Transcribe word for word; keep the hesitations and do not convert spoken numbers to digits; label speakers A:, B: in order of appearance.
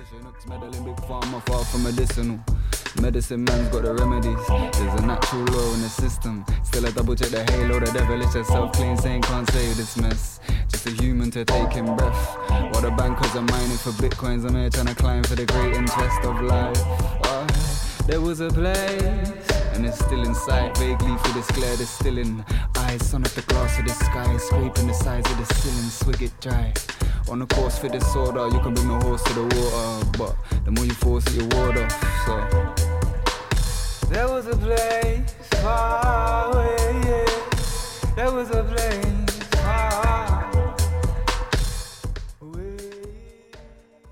A: Chinook's meddling big pharma, far from medicinal. Medicine man's got the remedies. There's a natural law in the system. Still I double check the halo, the devilish is self-clean, saying can't save this mess. Just a human to take in breath. While the bankers are mining for bitcoins, I'm here trying to climb for the great interest of life. Oh, there was a place, and it's still in sight. Vaguely through this glare, there's still in eyes. Sun off the glass of the sky, scraping the sides of the ceiling, swig it dry. On the course for this soda, you can bring the horse to the water, but the more you force it, you ward off. So there was a place far